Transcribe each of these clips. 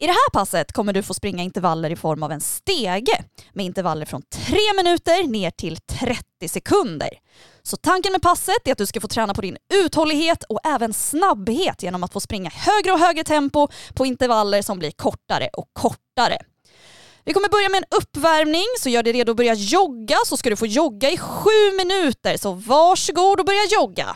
I det här passet kommer du få springa intervaller i form av en stege med intervaller från 3 minuter ner till 30 sekunder. Så tanken med passet är att du ska få träna på din uthållighet och även snabbhet genom att få springa högre och högre tempo på intervaller som blir kortare och kortare. Vi kommer börja med en uppvärmning, så gör dig redo att börja jogga, så ska du få jogga i 7 minuter. Så varsågod och börja jogga.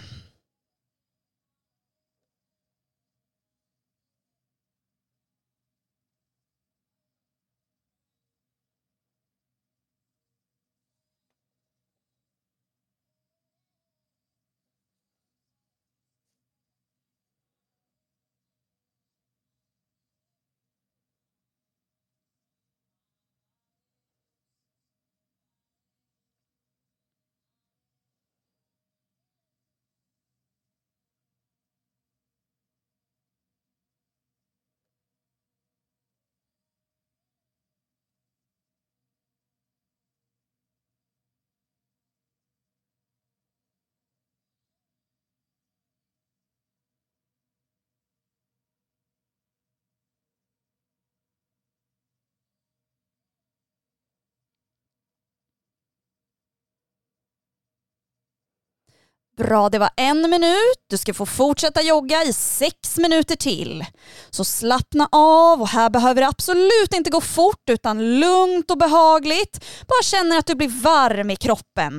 Bra, det var 1 minut. Du ska få fortsätta jogga i 6 minuter till. Så slappna av, och här behöver det absolut inte gå fort utan lugnt och behagligt. Bara känner att du blir varm i kroppen.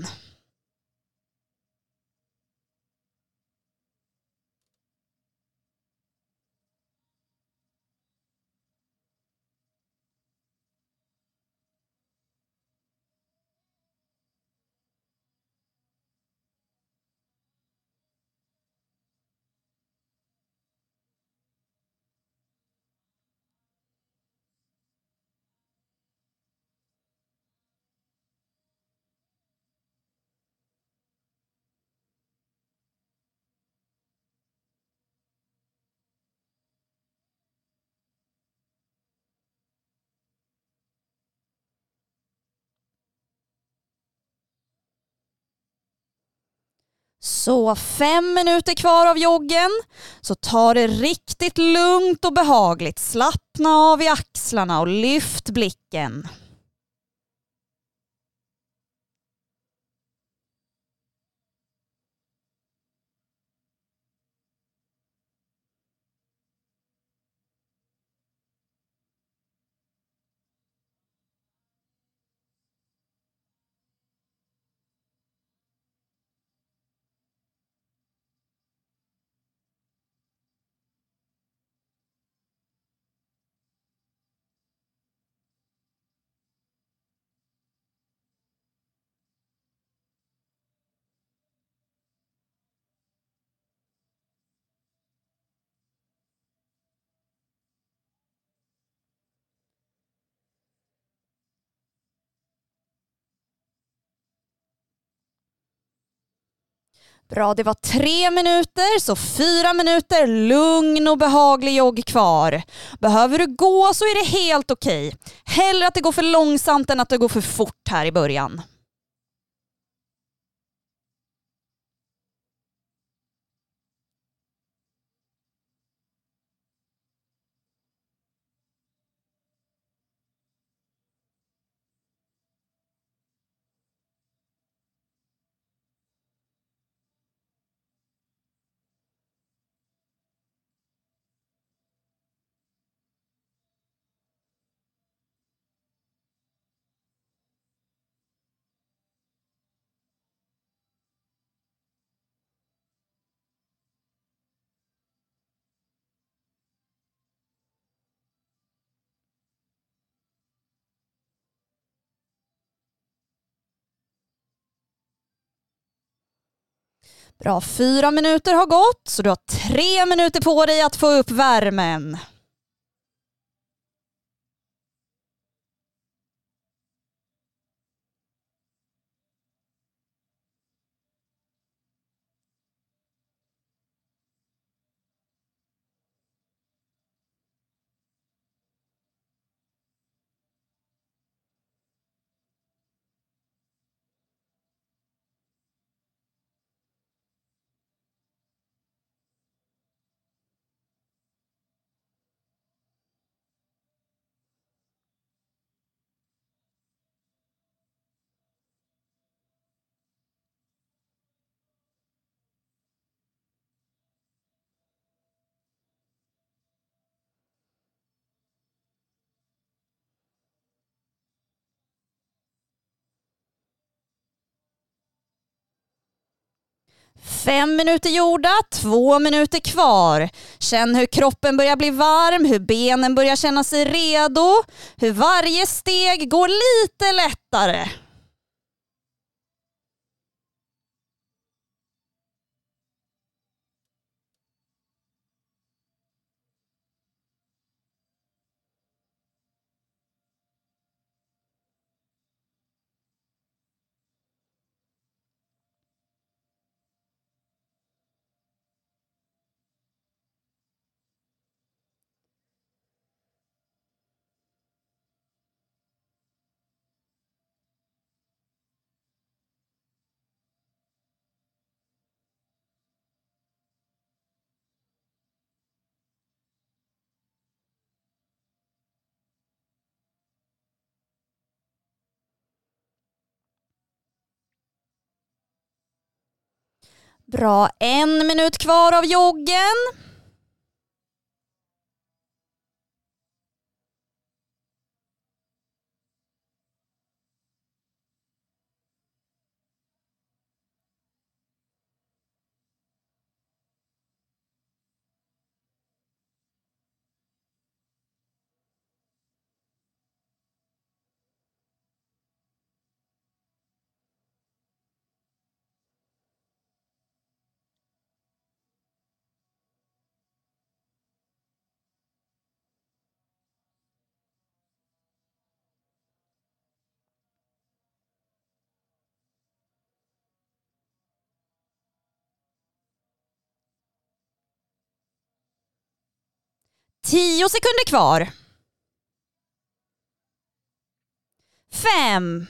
Så 5 minuter kvar av joggen. Så ta det riktigt lugnt och behagligt. Slappna av i axlarna och lyft blicken. Bra, det var 3 minuter, så 4 minuter lugn och behaglig jogg kvar. Behöver du gå så är det helt okej. Hellre att det går för långsamt än att det går för fort här i början. Bra, 4 minuter har gått, så du har 3 minuter på dig att få upp värmen. 5 minuter gjorda, 2 minuter kvar. Känn hur kroppen börjar bli varm, hur benen börjar känna sig redo, hur varje steg går lite lättare. Bra, 1 minut kvar av joggen. Tio sekunder kvar. 5,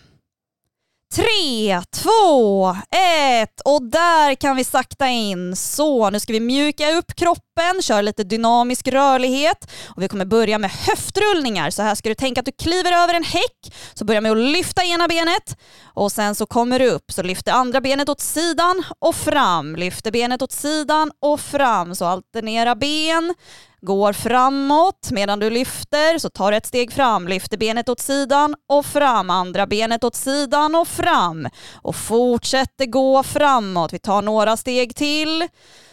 3, 2, 1 och där kan vi sakta in. Så, nu ska vi mjuka upp kroppen, köra lite dynamisk rörlighet och vi kommer börja med höftrullningar. Så här ska du tänka att du kliver över en häck, så börja med att lyfta ena benet och sen så kommer du upp, så lyfter andra benet åt sidan och fram, lyfter benet åt sidan och fram, så alternera ben. Går framåt medan du lyfter, så tar ett steg fram, lyfter benet åt sidan och fram, andra benet åt sidan och fram och fortsätter gå framåt. Vi tar några steg till.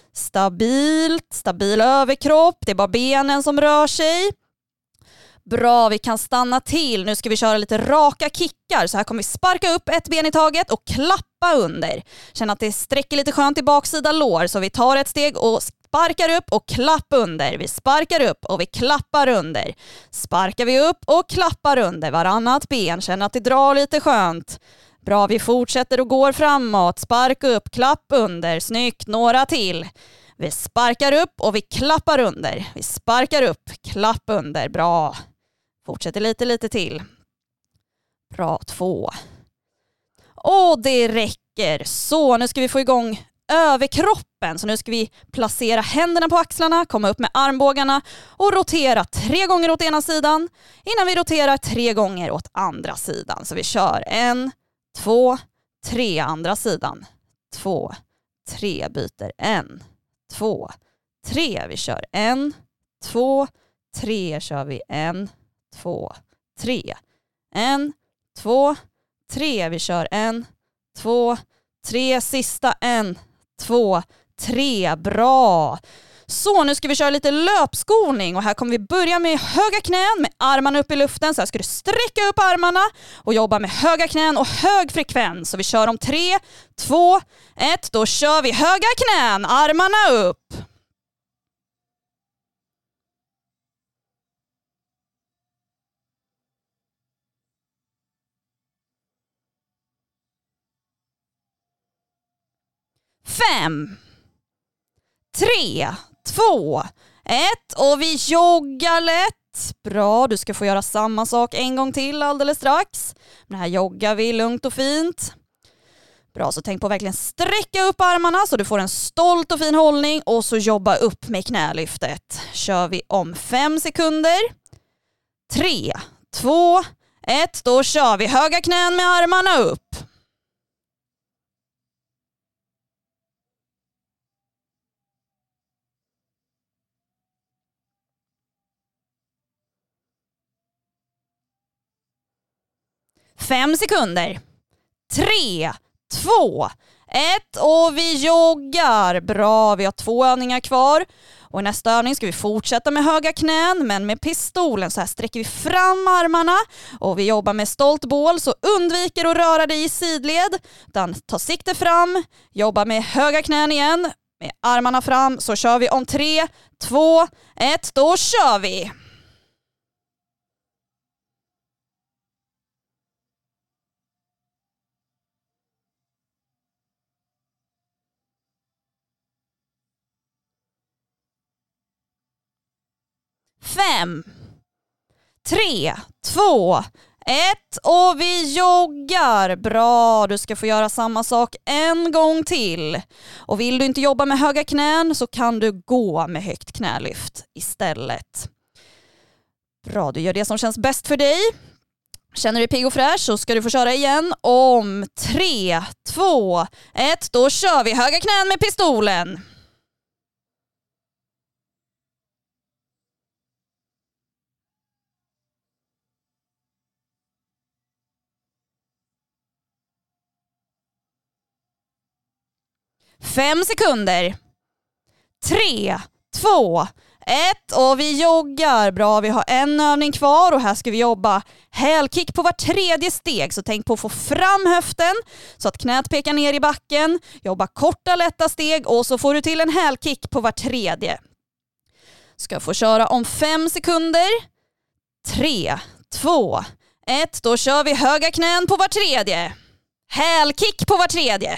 Stabil överkropp, det är bara benen som rör sig. Bra, vi kan stanna till. Nu ska vi köra lite raka kickar. Så här kommer vi sparka upp ett ben i taget och klappa under. Känn att det sträcker lite skönt i baksida lår. Så vi tar ett steg och sparkar upp och klappar under. Vi sparkar upp och vi klappar under. Sparkar vi upp och klappar under varannat ben. Känn att det drar lite skönt. Bra, vi fortsätter och går framåt. Sparka upp, klapp under. Snyggt, några till. Vi sparkar upp och vi klappar under. Vi sparkar upp, klapp under. Bra. Fortsätter lite till. Bra, 2. Och det räcker. Så, nu ska vi få igång överkroppen. Så nu ska vi placera händerna på axlarna, komma upp med armbågarna och rotera 3 gånger åt ena sidan innan vi roterar 3 gånger åt andra sidan. Så vi kör 1, 2, 3 andra sidan. 2, 3 byter 1, 2, 3. Vi kör 1, 2, 3 kör vi 1, 2, 3. 1, 2, 3. Vi kör 1, 2, 3. Sista 1, 2, 3. Bra. Så nu ska vi köra lite löpskolning och här kommer vi börja med höga knän med armarna upp i luften. Så här ska du sträcka upp armarna och jobba med höga knän och hög frekvens. Så vi kör om 3, 2, 1. Då kör vi höga knän, armarna upp. Fem, 3, 2, 1 och vi joggar lätt. Bra, du ska få göra samma sak en gång till alldeles strax. Men här joggar vi lugnt och fint. Bra, så tänk på att verkligen sträcka upp armarna så du får en stolt och fin hållning och så jobba upp med knälyftet. Kör vi om 5 sekunder. 3, 2, 1. Då kör vi höga knän med armarna upp. Fem sekunder. 3, 2, 1 och vi joggar. Bra, vi har 2 övningar kvar. Och i nästa övning ska vi fortsätta med höga knän, men med pistolen. Så här sträcker vi fram armarna och vi jobbar med stolt bål, så undviker att röra dig i sidled. Utan ta sikte fram, jobba med höga knän igen, med armarna fram. Så kör vi om 3, 2, 1, då kör vi! Fem, 3, 2, 1 och vi joggar. Bra, du ska få göra samma sak en gång till. Och vill du inte jobba med höga knän så kan du gå med högt knälyft istället. Bra, du gör det som känns bäst för dig. Känner du dig pigg och fräsch så ska du få köra igen om 3, 2, 1. Då kör vi höga knän med pistolen. Fem sekunder. 3, 2, 1 och vi joggar. Bra, vi har en övning kvar och här ska vi jobba hälkick på var tredje steg. Så tänk på att få fram höften så att knät pekar ner i backen. Jobba korta lätta steg och så får du till en hälkick på var tredje. Ska få köra om 5 sekunder. 3, 2, 1. Då kör vi höga knän på var tredje. Hälkick på var tredje.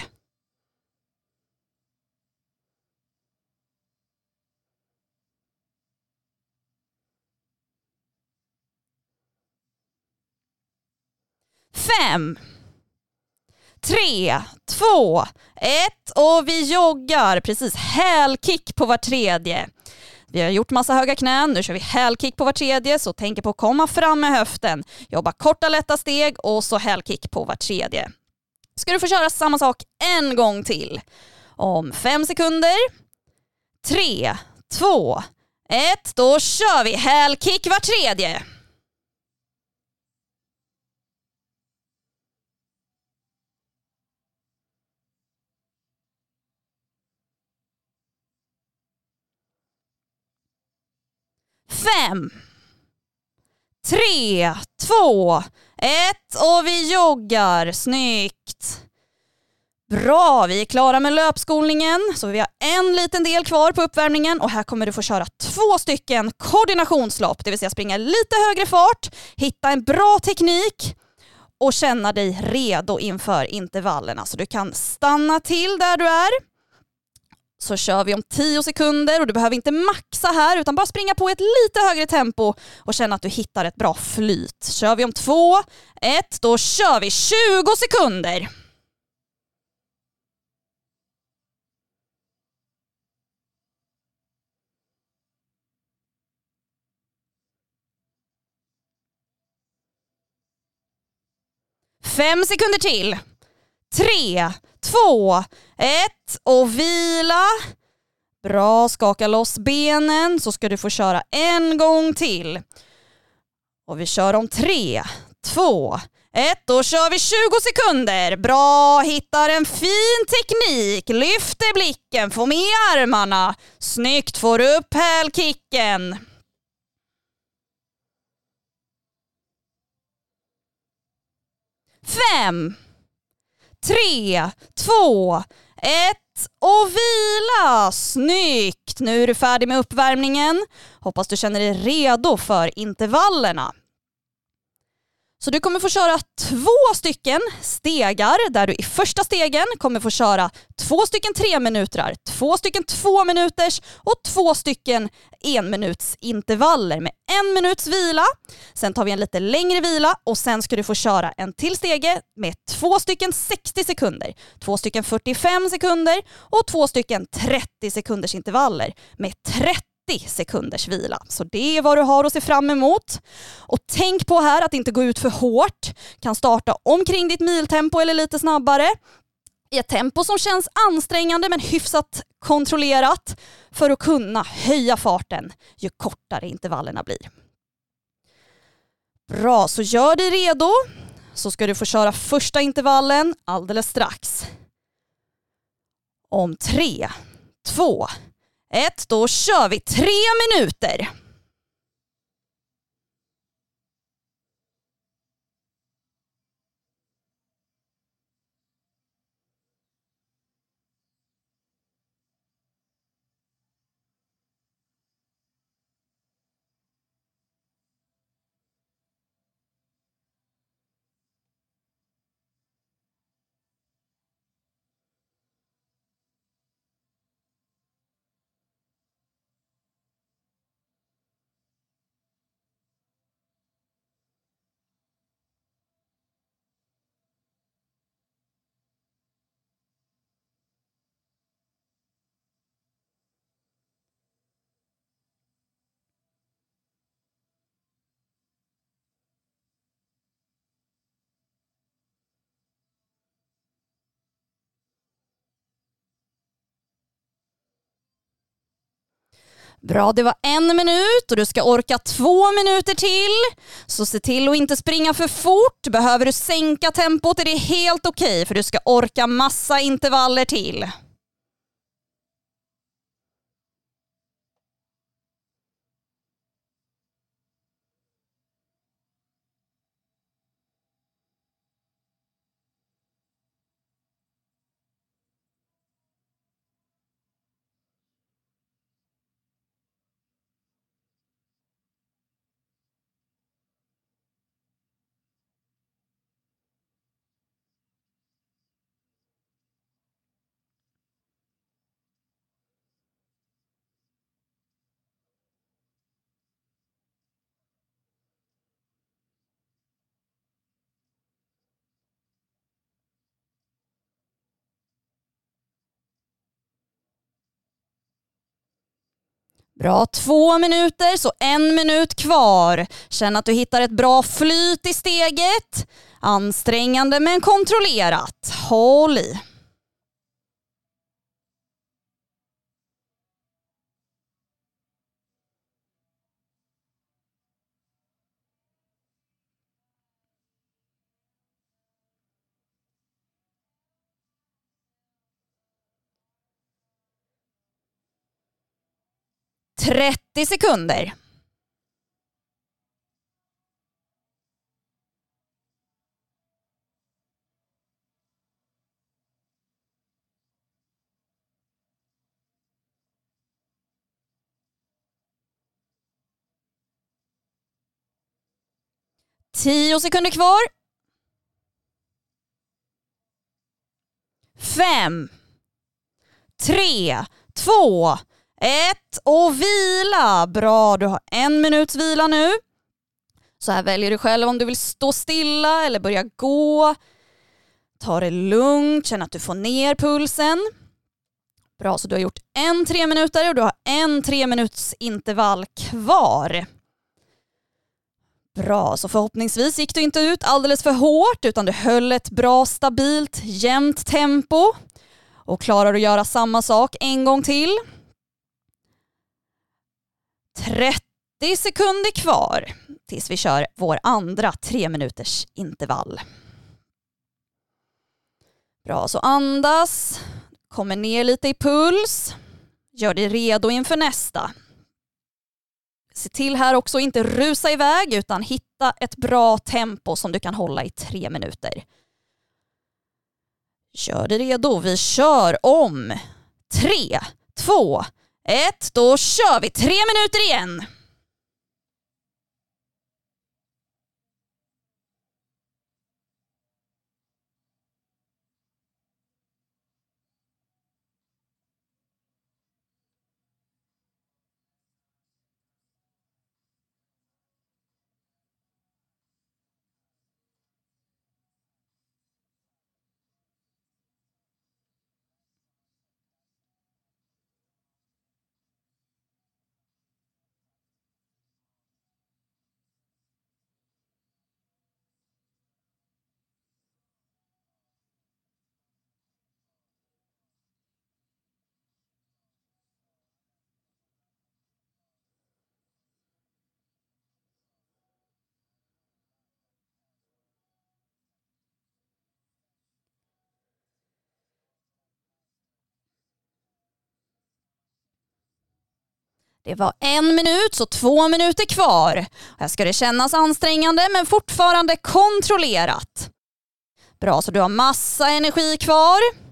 Fem, 3, 2, 1 och vi joggar. Precis, hälkick på var tredje. Vi har gjort massa höga knän, nu kör vi hälkick på var tredje, så tänk på att komma fram med höften. Jobba korta lätta steg och så hälkick på var tredje. Ska du få köra samma sak en gång till. Om 5 sekunder. 3, 2, 1. Då kör vi hälkick var tredje. Fem, 3, 2, 1 och vi joggar. Snyggt. Bra, vi är klara med löpskolningen. Så vi har en liten del kvar på uppvärmningen och här kommer du få köra 2 stycken koordinationslopp. Det vill säga springa lite högre fart, hitta en bra teknik och känna dig redo inför intervallerna. Så du kan stanna till där du är. Så kör vi om 10 sekunder och du behöver inte maxa här utan bara springa på ett lite högre tempo och känna att du hittar ett bra flyt. Kör vi om 2, 1, då kör vi 20 sekunder. Fem sekunder till. 3, 2, 1 och vila. Bra, skaka loss benen så ska du få köra en gång till. Och vi kör om 3, 2, 1. Då kör vi 20 sekunder. Bra, hittar en fin teknik. Lyfter blicken, får med armarna. Snyggt, får upp hälkicken. 5, 3, 2, 1 och vila. Snyggt! Nu är du färdig med uppvärmningen. Hoppas du känner dig redo för intervallerna. Så du kommer få köra 2 stycken stegar där du i första stegen kommer få köra 2 stycken 3 minutrar, 2 stycken 2 minuters och 2 stycken 1 minuts intervaller med 1 minuts vila. Sen tar vi en lite längre vila och sen ska du få köra en till stege med 2 stycken 60 sekunder, 2 stycken 45 sekunder och 2 stycken 30 sekunders intervaller med 30 sekunders vila. Så det är vad du har att se fram emot. Och tänk på här att inte gå ut för hårt. Kan starta omkring ditt miltempo eller lite snabbare. I ett tempo som känns ansträngande men hyfsat kontrollerat för att kunna höja farten ju kortare intervallerna blir. Bra, så gör dig redo. Så ska du få köra första intervallen alldeles strax. Om 3, 2, 1, då kör vi 3 minuter. Bra, det var 1 minut och du ska orka 2 minuter till. Så se till att inte springa för fort. Behöver du sänka tempot är det helt okej, för du ska orka massa intervaller till. Bra, 2 minuter, så 1 minut kvar. Känn att du hittar ett bra flyt i steget. Ansträngande men kontrollerat. Håll i. –30 sekunder. –10 sekunder kvar. 5, 3, 2, 1 och vila. Bra, du har 1 minuts vila nu. Så här väljer du själv om du vill stå stilla eller börja gå. Ta det lugnt, känn att du får ner pulsen. Bra, så du har gjort 1 3 minuter och du har 1 3 minuts intervall kvar. Bra, så förhoppningsvis gick du inte ut alldeles för hårt utan du höll ett bra, stabilt, jämnt tempo. Och klarar du att göra samma sak en gång till. 30 sekunder kvar tills vi kör vår andra 3 minuters intervall. Bra, så andas. Kommer ner lite i puls. Gör dig redo inför nästa. Se till här också att inte rusa iväg utan hitta ett bra tempo som du kan hålla i 3 minuter. Gör dig redo. Vi kör om 3, 2, 1. Då kör vi 3 minuter igen. Det var 1 minut, så 2 minuter kvar. Här ska det kännas ansträngande men fortfarande kontrollerat. Bra, så du har massa energi kvar.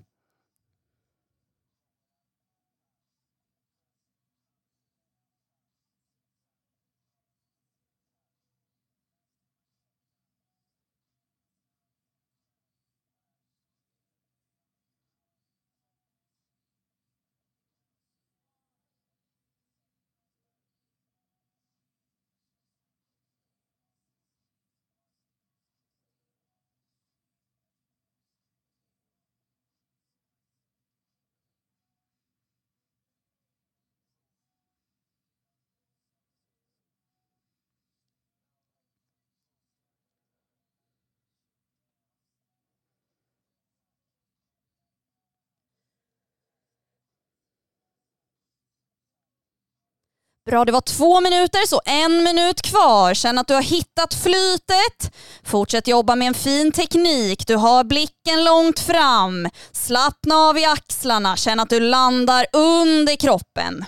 Bra, det var 2 minuter, så 1 minut kvar. Känn att du har hittat flytet. Fortsätt jobba med en fin teknik. Du har blicken långt fram. Slappna av i axlarna. Känn att du landar under kroppen.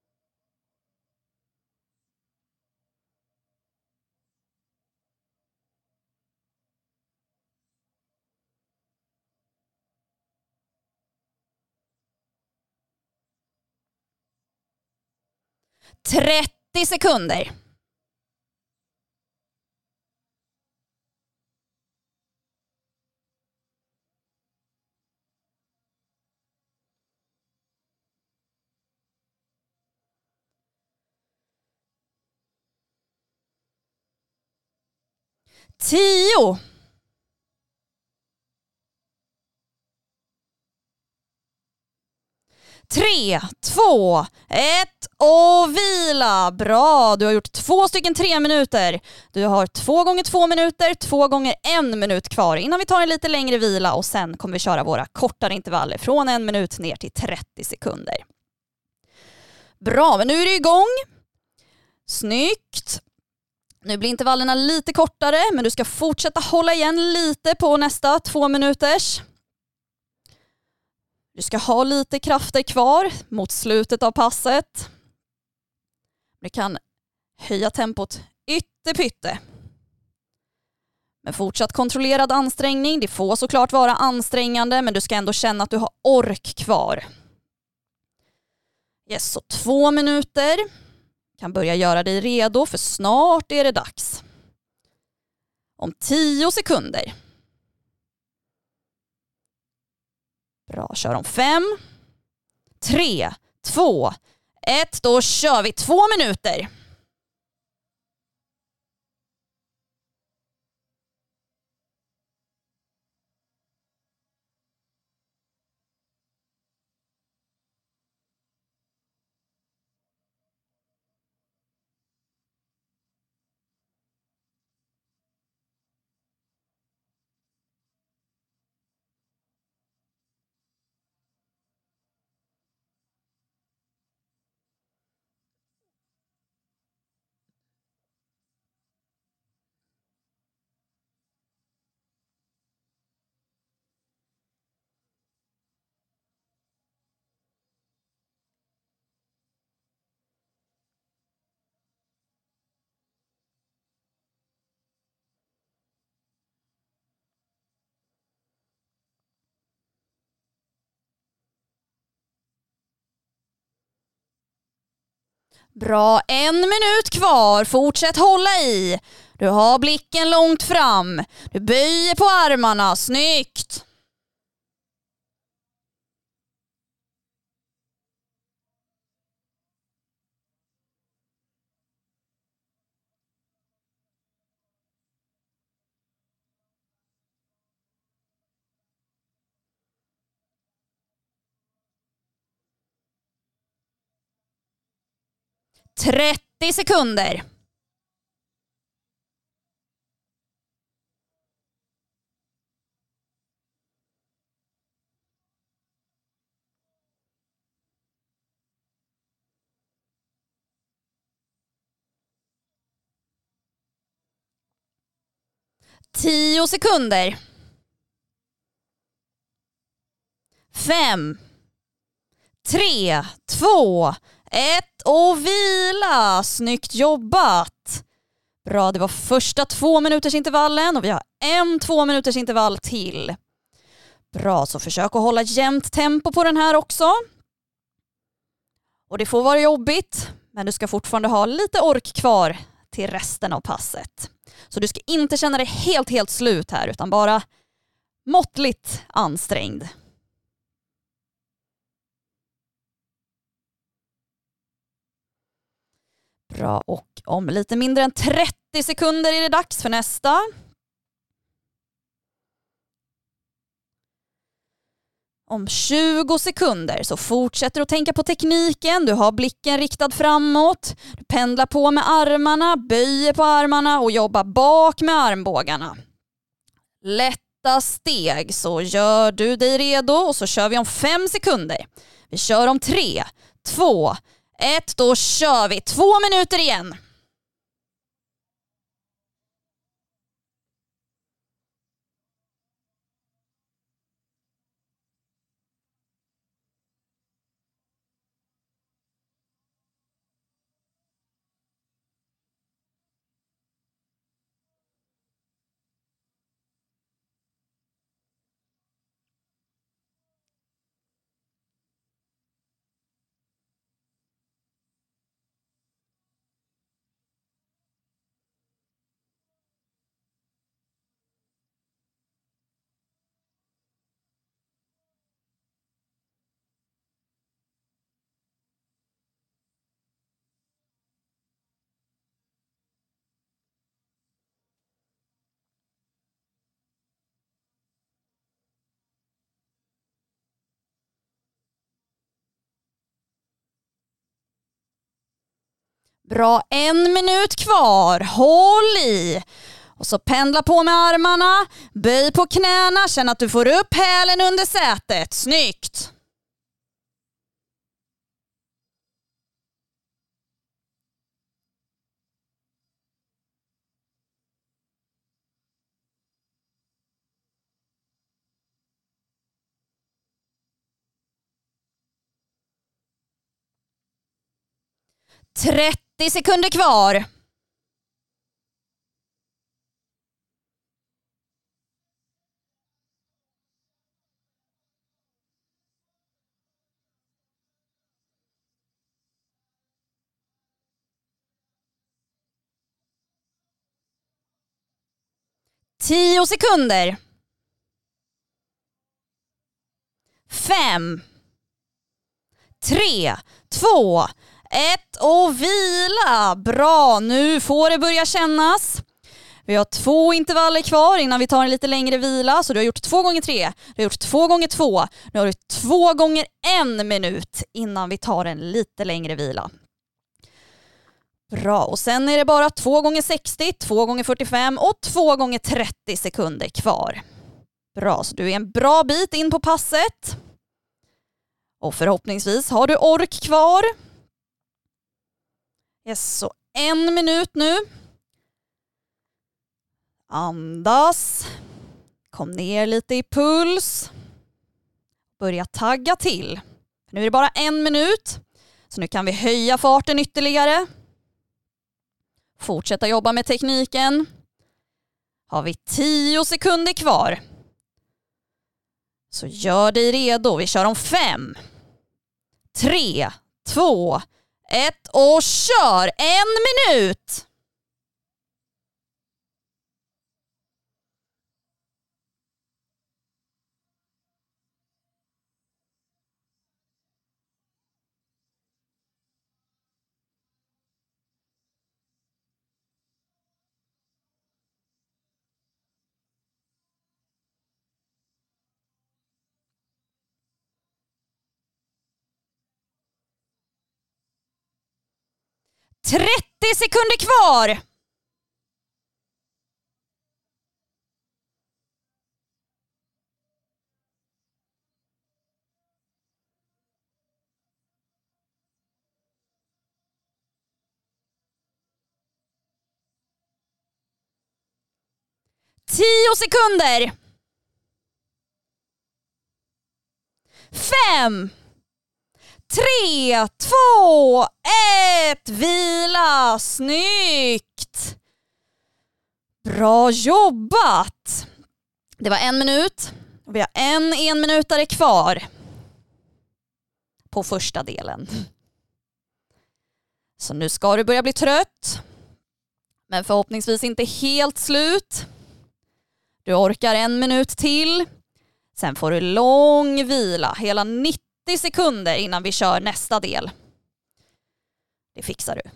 –30 sekunder. –10. 3, 2, 1 och vila. Bra, du har gjort 2 stycken 3 minuter. Du har 2 gånger 2 minuter, 2 gånger 1 minut kvar innan vi tar en lite längre vila och sen kommer vi köra våra kortare intervaller från 1 minut ner till 30 sekunder. Bra, men nu är det igång. Snyggt. Nu blir intervallerna lite kortare, men du ska fortsätta hålla igen lite på nästa 2 minuters. Du ska ha lite krafter kvar mot slutet av passet. Du kan höja tempot ytterpytte. Men fortsatt kontrollerad ansträngning. Det får såklart vara ansträngande, men du ska ändå känna att du har ork kvar. Yes, så 2 minuter. Kan börja göra dig redo, för snart är det dags. Om 10 sekunder. Bra, kör om 5, 3, 2, 1. Då kör vi 2 minuter. Bra, 1 minut kvar. Fortsätt hålla i. Du har blicken långt fram. Du böjer på armarna. Snyggt. –30 sekunder. –10 sekunder. 5, 3, 2, 1 och vila. Snyggt jobbat. Bra, det var första 2 minuters intervallen och vi har en 2 minuters intervall till. Bra, så försök att hålla jämnt tempo på den här också. Och det får vara jobbigt, men du ska fortfarande ha lite ork kvar till resten av passet. Så du ska inte känna dig helt slut här, utan bara måttligt ansträngd. Bra, och om lite mindre än 30 sekunder är det dags för nästa. Om 20 sekunder så fortsätter du att tänka på tekniken. Du har blicken riktad framåt. Du pendlar på med armarna, böjer på armarna och jobbar bak med armbågarna. Lätta steg, så gör du dig redo och så kör vi om 5 sekunder. Vi kör om 3, 2, 1, då kör vi 2 minuter igen. Bra, 1 minut kvar. Håll i. Och så pendla på med armarna. Böj på knäna. Känn att du får upp hälen under sätet. Snyggt. –30 sekunder kvar. –10 sekunder. 5, 3, 2, 1 och vila. Bra, nu får det börja kännas. Vi har 2 intervaller kvar innan vi tar en lite längre vila. Så du har gjort 2 gånger 3, du har gjort 2 gånger 2. Nu har du 2 gånger 1 minut innan vi tar en lite längre vila. Bra, och sen är det bara 2 gånger 60, 2 gånger 45 och 2 gånger 30 sekunder kvar. Bra, så du är en bra bit in på passet. Och förhoppningsvis har du ork kvar. Yes, så 1 minut nu. Andas. Kom ner lite i puls. Börja tagga till. Nu är det bara 1 minut. Så nu kan vi höja farten ytterligare. Fortsätta jobba med tekniken. Har vi 10 sekunder kvar. Så gör dig redo. Vi kör om 5, 3, 2, 1 och kör 1 minut. –30 sekunder kvar. –10 sekunder. 5, 3, 2, 1, vila, snyggt! Bra jobbat! Det var 1 minut och vi har en minutare kvar på första delen. Så nu ska du börja bli trött, men förhoppningsvis inte helt slut. Du orkar 1 minut till. Sen får du lång vila, hela 90 sekunder innan vi kör nästa del. Det fixar du.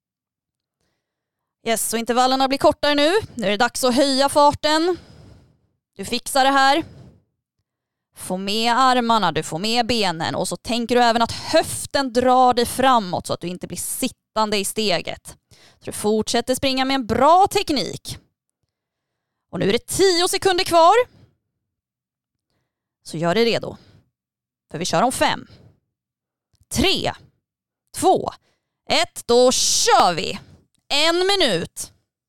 Yes, så intervallerna blir kortare nu. Nu är det dags att höja farten. Du fixar det här. Få med armarna, du får med benen och så tänker du även att höften drar dig framåt så att du inte blir sittande i steget. Så du fortsätter springa med en bra teknik. Och nu är det 10 sekunder kvar. Så gör dig redo. För vi kör om 5, 3, 2, 1. Då kör vi. 1 minut.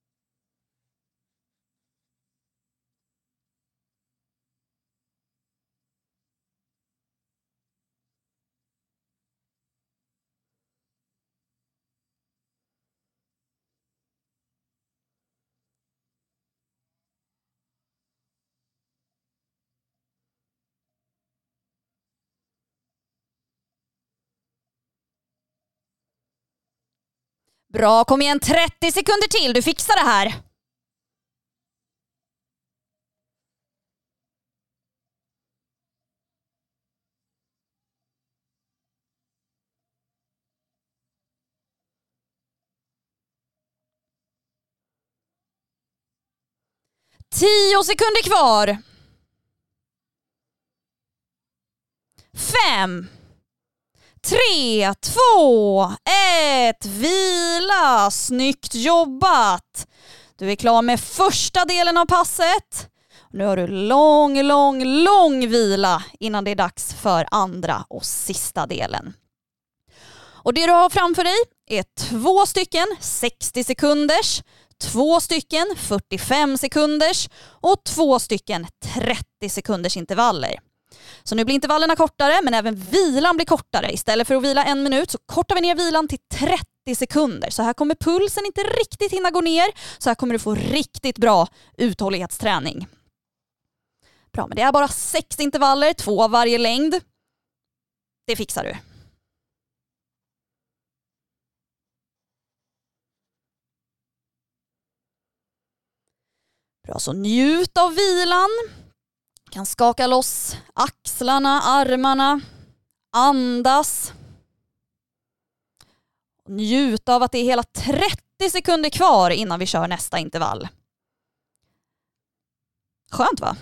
Bra, kom igen, 30 sekunder till. Du fixar det här. Tio sekunder kvar. 5, 3, 2, 1. Vila. Snyggt jobbat. Du är klar med första delen av passet. Nu har du lång vila innan det är dags för andra och sista delen. Och det du har framför dig är 2 stycken 60 sekunders, 2 stycken 45 sekunders och 2 stycken 30 sekunders intervaller. Så nu blir intervallerna kortare, men även vilan blir kortare. Istället för att vila 1 minut så kortar vi ner vilan till 30 sekunder. Så här kommer pulsen inte riktigt hinna gå ner. Så här kommer du få riktigt bra uthållighetsträning. Bra, men det är bara 6 intervaller, 2 av varje längd. Det fixar du. Bra, så njut av vilan. Kan skaka loss axlarna, armarna, andas. Njut av att det är hela 30 sekunder kvar innan vi kör nästa intervall. Skönt, va?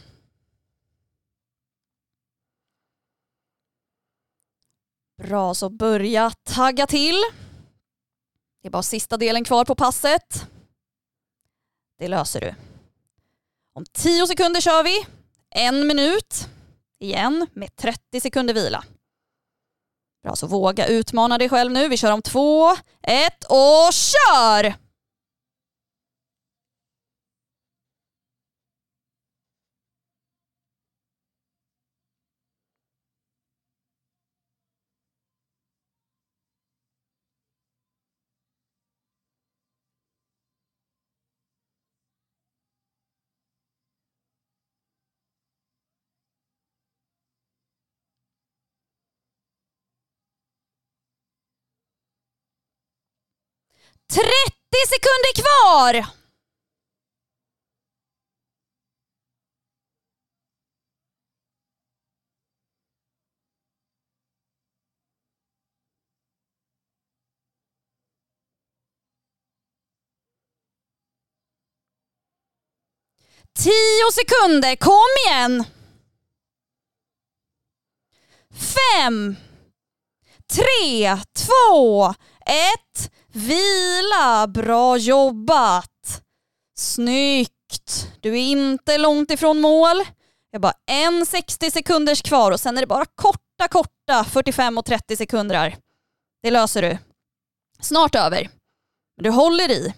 Bra, så börja tagga till. Det är bara sista delen kvar på passet. Det löser du. Om 10 sekunder kör vi. 1 minut. Igen med 30 sekunder vila. Bra, så våga utmana dig själv nu. Vi kör om 2, 1 och kör! ...30 sekunder kvar! Tio sekunder, kom igen! 5, 3, 2, 1... Vila, bra jobbat. Snyggt. Du är inte långt ifrån mål. Det är bara 60 sekunders kvar och sen är det bara korta 45 och 30 sekunder. Det löser du. Snart över. Du håller i.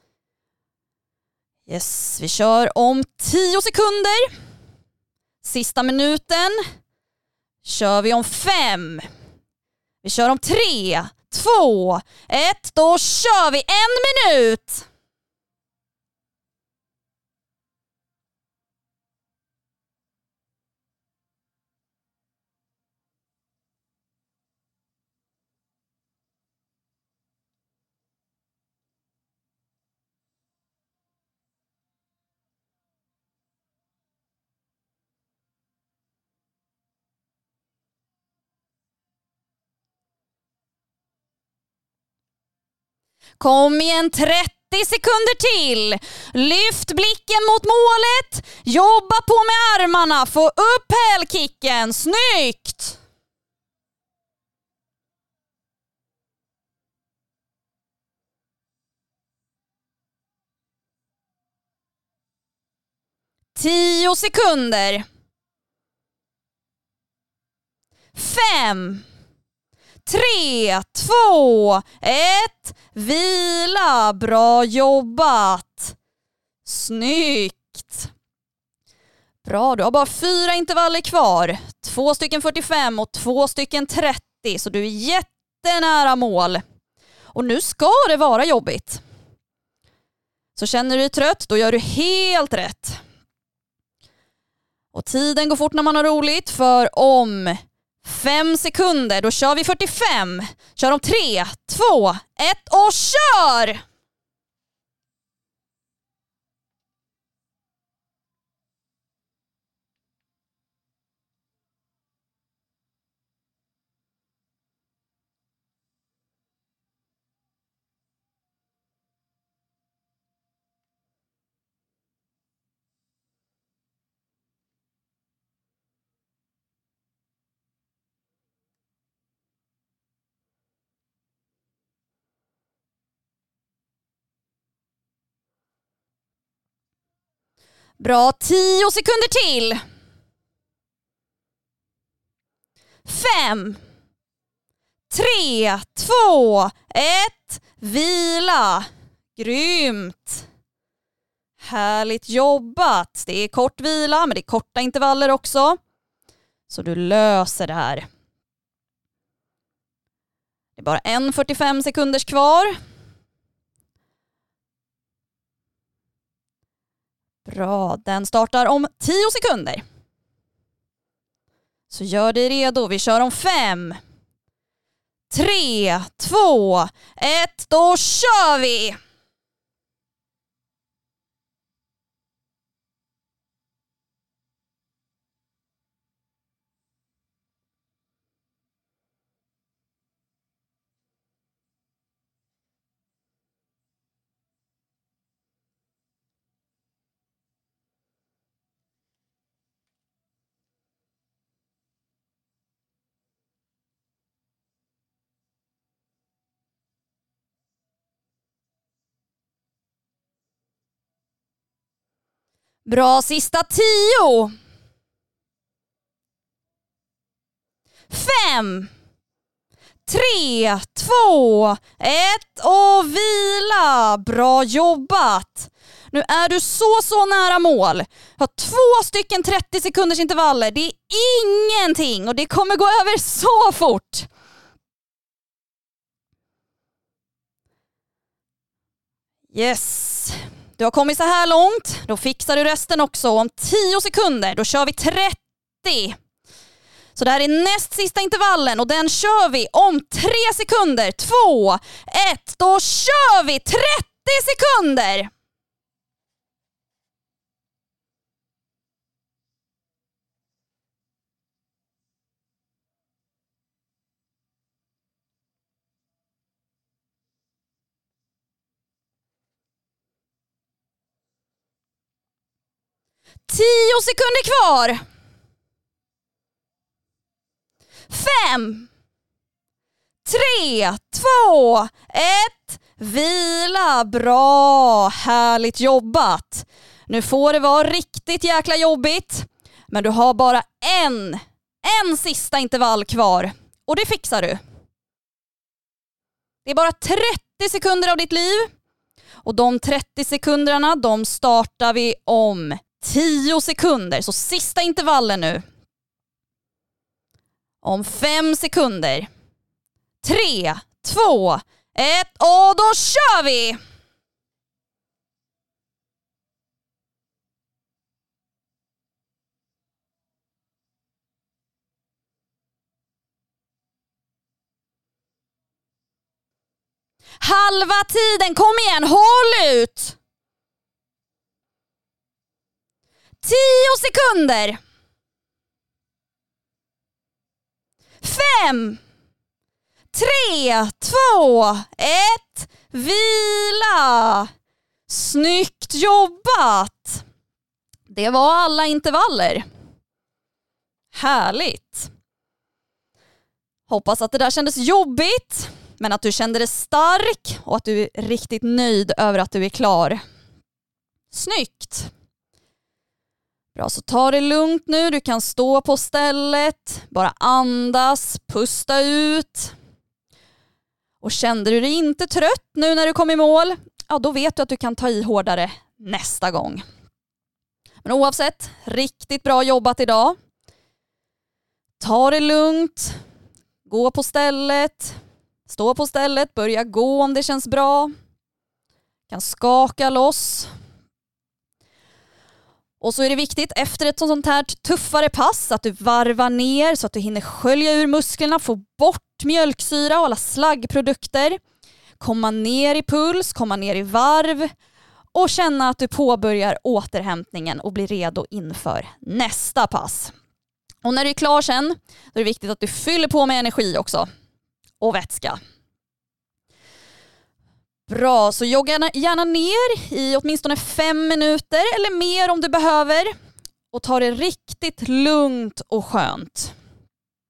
Yes, vi kör om 10 sekunder. Sista minuten. Kör vi om 5. Vi kör om 3, 2, 1. Då kör vi 1 minut. Kom igen, 30 sekunder till. Lyft blicken mot målet. Jobba på med armarna. Få upp hälkicken. Snyggt! Tio sekunder. 5, 3, 2, 1. Vila. Bra jobbat. Snyggt. Bra, du har bara 4 intervaller kvar. 2 stycken 45 och 2 stycken 30. Så du är jättenära mål. Och nu ska det vara jobbigt. Så känner du dig trött, då gör du helt rätt. Och tiden går fort när man har roligt, för om 5 sekunder, då kör vi 45. Kör om 3, 2, 1 och kör! Bra, 10 sekunder till. 5, 3, 2, 1. Vila. Grymt. Härligt jobbat. Det är kort vila, men det är korta intervaller också. Så du löser det här. Det är bara 45 sekunders kvar. Bra, den startar om 10 sekunder. Så gör dig redo, vi kör om 5, 3, 2, 1, då kör vi! Bra, sista 10. 5, 3, 2, 1 och vila. Bra jobbat. Nu är du så nära mål. Du har 2 stycken 30 sekunders intervaller. Det är ingenting och det kommer gå över så fort. Yes. Du har kommit så här långt, då fixar du resten också. Om 10 sekunder, då kör vi 30. Så det här är näst sista intervallen och den kör vi om 3 sekunder. 2, 1, då kör vi 30 sekunder! Tio sekunder kvar. 5, 3, 2, 1. Vila. Bra. Härligt jobbat. Nu får det vara riktigt jäkla jobbigt. Men du har bara en sista intervall kvar. Och det fixar du. Det är bara 30 sekunder av ditt liv. Och de 30 sekunderna, de startar vi om 10 sekunder. Så sista intervallen nu. Om 5 sekunder. 3, 2, 1 och då kör vi! Halva tiden, kom igen, håll ut! 10 sekunder. 5, 3, 2, 1. Vila! Snyggt jobbat! Det var alla intervaller. Härligt. Hoppas att det där kändes jobbigt, men att du kände dig stark och att du är riktigt nöjd över att du är klar. Snyggt! Bra, så ta det lugnt nu. Du kan stå på stället, bara andas, pusta ut. Och kände du dig inte trött nu när du kom i mål, ja då vet du att du kan ta i hårdare nästa gång. Men oavsett, riktigt bra jobbat idag. Ta det lugnt, gå på stället, stå på stället, börja gå om det känns bra. Kan skaka loss. Och så är det viktigt efter ett sånt här tuffare pass att du varvar ner så att du hinner skölja ur musklerna, få bort mjölksyra och alla slaggprodukter. Komma ner i puls, komma ner i varv och känna att du påbörjar återhämtningen och blir redo inför nästa pass. Och när du är klar sen, då är det viktigt att du fyller på med energi också och vätska. Bra, så jogga gärna ner i åtminstone 5 minuter eller mer om du behöver. Och ta det riktigt lugnt och skönt.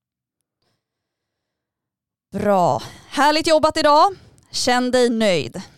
Bra, härligt jobbat idag. Känn dig nöjd.